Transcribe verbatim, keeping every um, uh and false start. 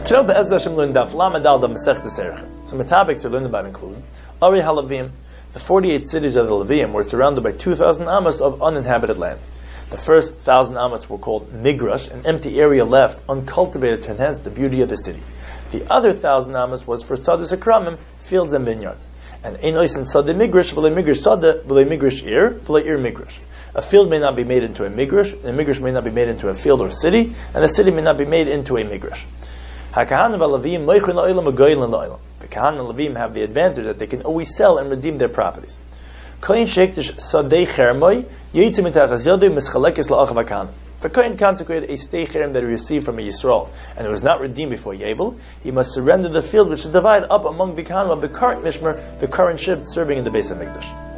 Today, Be'ez Hashem learned Daf Lamed Al the Masechtas Erechim. Some topics are learned about include Ari HaLevim, the forty-eight cities of the Levium were surrounded by two thousand amos of uninhabited land. The first one thousand amos were called Migrash, an empty area left uncultivated to enhance the beauty of the city. The other one thousand amos was for Sadis Akramim, fields and vineyards. And Ein Ois in Sadeh Migrash, V'lei Migrash Sadeh, V'lei Migrash Ir, V'lei Ir Migrash. A field may not be made into a migrash, and a migrash may not be made into a field or city, and a city may not be made into a migrash. HaKahanim v'Levim moichin la'olam u'goyin la'olam. The Kahanim and Levim have the advantage that they can always sell and redeem their properties. Kohen sheikdish sadei chermoi yitzim mitachas yodei mischalekes la'achav HaKahanim. If a Kohen consecrated a stei cherem that he received from a Yisrael, and it was not redeemed before Yevel, he must surrender the field which is divided up among the Kahanim of the current Mishmer, the current Shib serving in the Beis HaMikdash.